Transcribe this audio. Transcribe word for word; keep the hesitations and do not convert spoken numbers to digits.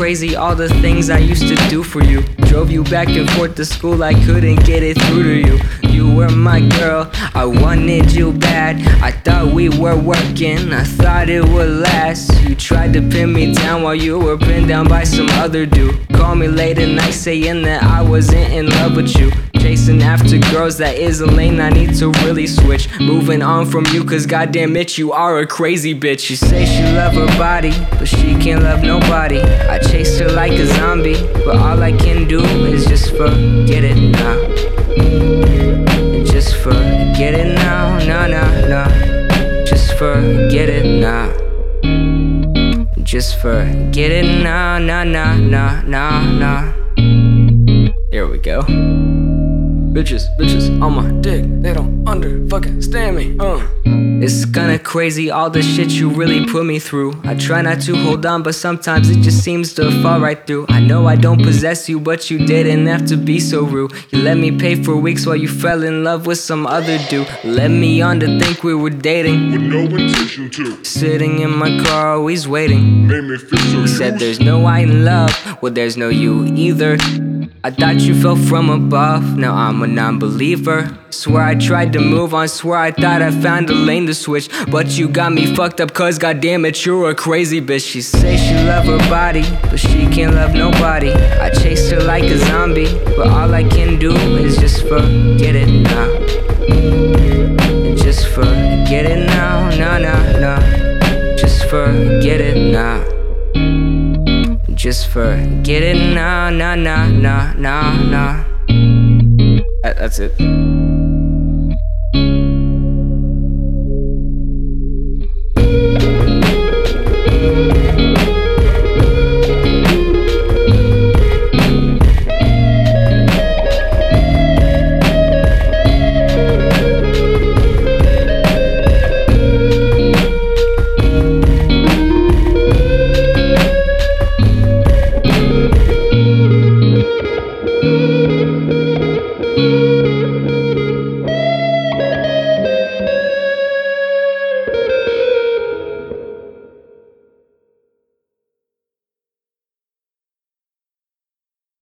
crazy all the things I used to do for you. Drove you back and forth to school, I couldn't get it through to you. You were my girl, I wanted you bad. I thought we were working, I thought it would last. You tried to pin me down while you were pinned down by some other dude. Call me late at night saying that I wasn't in love with you. Chasing after girls, that is a lane I need to really switch. Moving on from you, cause goddamn it, you are a crazy bitch. You say she love her body, but she can't love nobody. I chased her like a zombie, but all I can do is just forget it now. Just forget it now, nah, nah, nah. Just forget it now. Just forget it now, nah, nah, nah, nah, nah. Here we go. Bitches, bitches on my dick, they don't under fucking stand me, uh It's kinda crazy all the shit you really put me through. I try not to hold on, but sometimes it just seems to fall right through. I know I don't possess you, but you didn't have to be so rude. You let me pay for weeks while you fell in love with some other dude. Led me on to think we were dating, with no intention to. Sitting in my car always waiting. Made me feel so You said there's no I in love, well there's no you either. I thought you fell from above, now I'm a non-believer. Swear I tried to move on, swear I thought I found a lane to switch. But you got me fucked up cause goddamn it, you're a crazy bitch. She say she love her body, but she can't love nobody. I chased her like a zombie, but all I can do is just forget it now. Just forget it now, nah, nah, nah. Just forget it now. Just forget it now, nah, nah, nah, nah, nah. That, that's it.